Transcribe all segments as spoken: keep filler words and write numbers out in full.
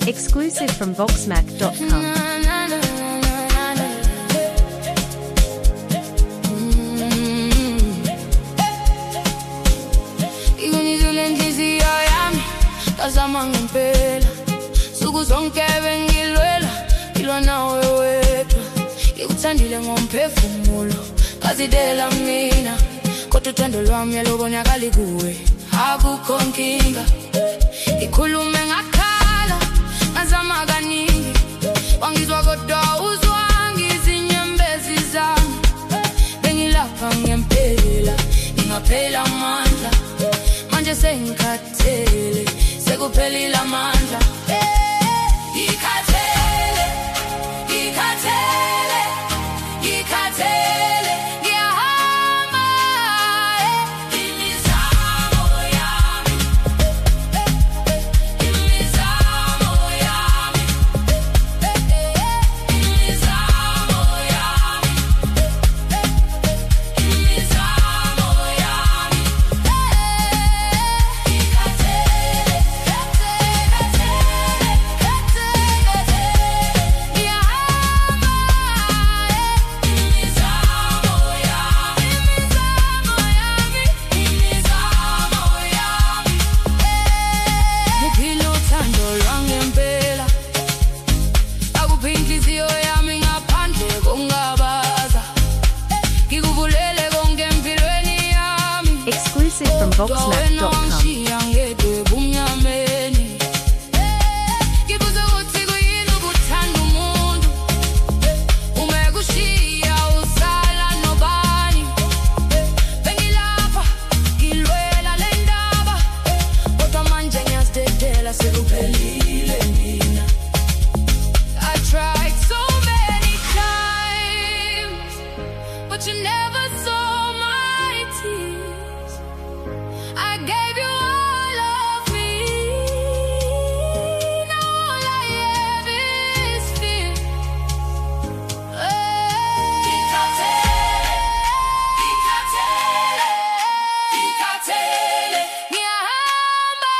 Exclusive from Voxmac dot com. Tazama ngempela suku zonke bengilwela ilwa nawe wedwa ngikuthandile ngomphefumulo ngazidela mina kodwa uthando lwami yalubonakala kuwe akukho nkinga ikhulume ngakhala ngazama kaningi wangizwa kodwa uzwa ngizinyembezi zami bengilapha ngempela ingaphela amandla manje sengikhathele sekuphelile amandla ikhathele ikhathele ikhathele ngiyahamba imizamo yami imizamo yami imizamo yami imizamo yami Exclusive from Voxmac dot com. You never saw my tears. I gave you all of me. Now all I have is fear. Ikhathele, ikhathele, ikhathele. Ngiyahamba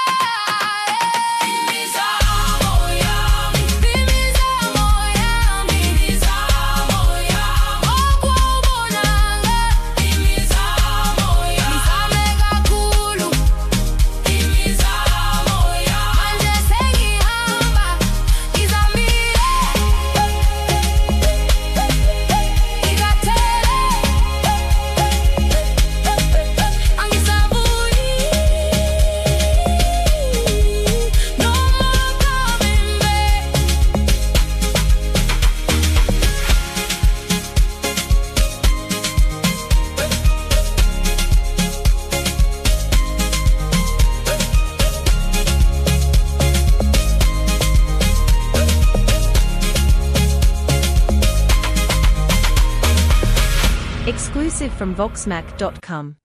imizamo yami, imizamo yami, imizamo yami. Okubonanga imizamo yami, ngizame kakhulu imizamo yami. Manje sengihamba ngizamile ikhathele angisabuyi no more coming back. Exclusive from Voxmac dot com.